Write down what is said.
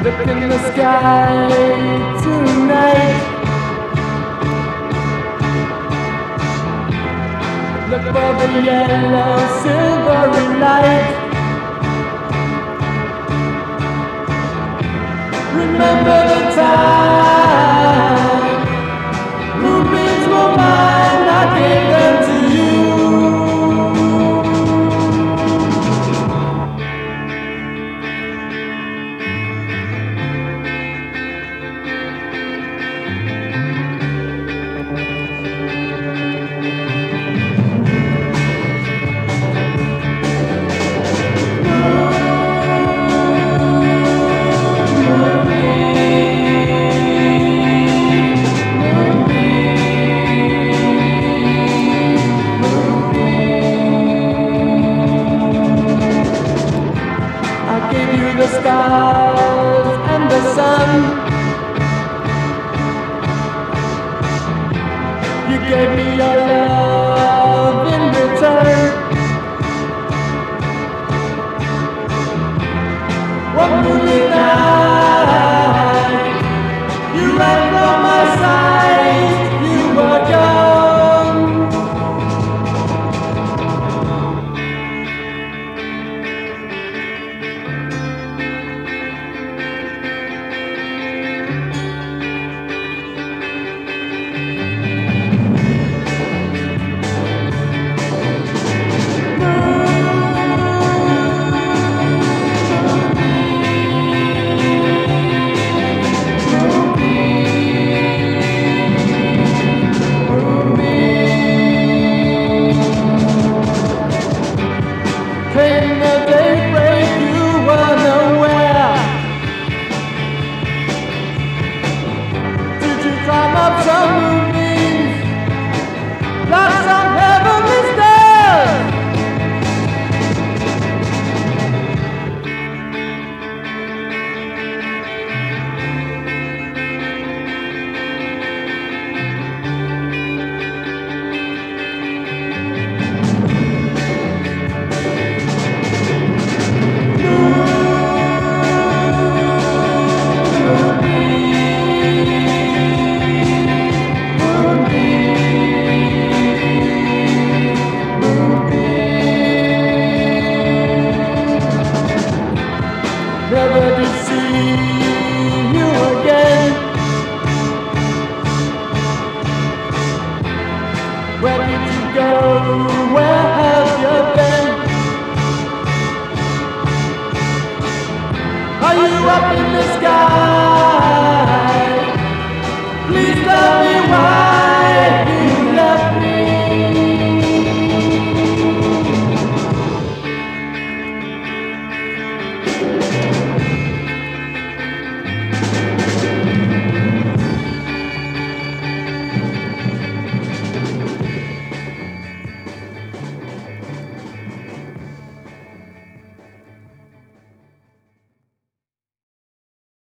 Look in the sky tonight. Look for the yellow silvery light. Remember the time rubies were mine, I gave them to you. The stars and the sun, you gave me your love in return. One moonlit night, you ran from my sight, you were gone. Came the daybreak, you were nowhere. Did you climb up some moonbeams, like some heavenly stairs? Never to see you again. Where did you go? Where have you been? Are you up in the sky? Please tell me why you left me.